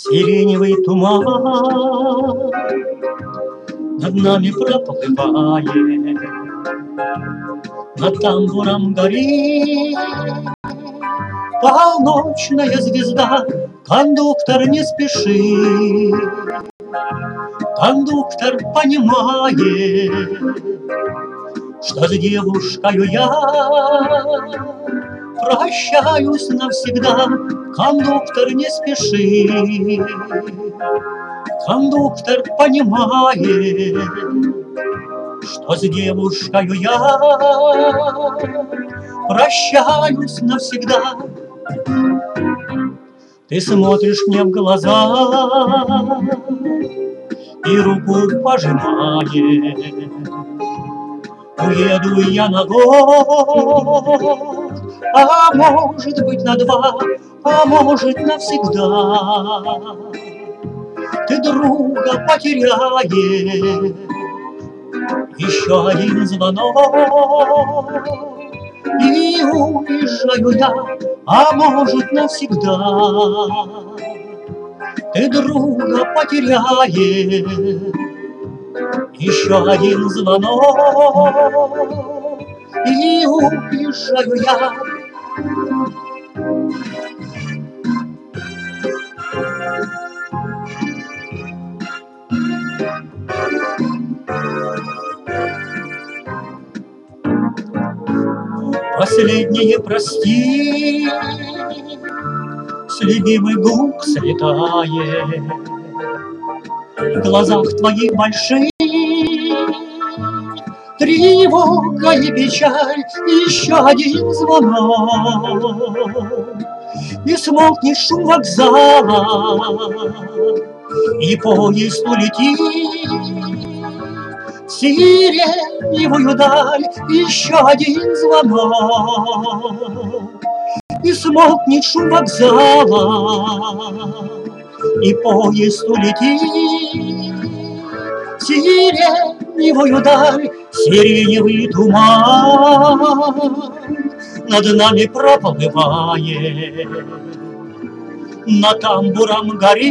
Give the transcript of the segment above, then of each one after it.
Сиреневый туман над нами проплывает, над тамбуром горит полночная звезда. Кондуктор не спешит, кондуктор понимает, что с девушкою я прощаюсь навсегда. Кондуктор не спешит, кондуктор понимает, что с девушкою я прощаюсь навсегда. Ты смотришь мне в глаза и руку пожимаешь. Уеду я на год, а может быть на два, а может навсегда. Ты друга потеряешь, еще один звонок, и уезжаю я, а может навсегда. Ты друга потеряешь, еще один звонок, и уезжаю я. Последнее прости с любимых губ слетает. В глазах твоих больших тревога и печаль, еще один звонок, и смолкнет шум вокзала, и поезд улетит в сиреневую даль. Еще один звонок, и смолкнет шум вокзала, и поезд улетит в сиреневую даль. Сиреневый туман над нами проплывает, над тамбуром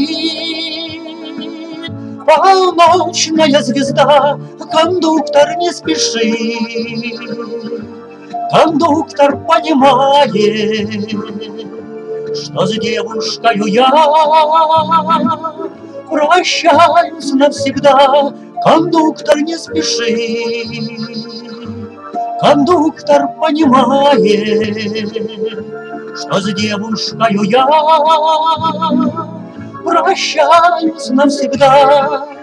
горит полночная звезда. Кондуктор не спешит, кондуктор понимает, что с девушкою я прощаюсь навсегда. Кондуктор не спешит, кондуктор понимает, что с девушкою я прощаюсь навсегда.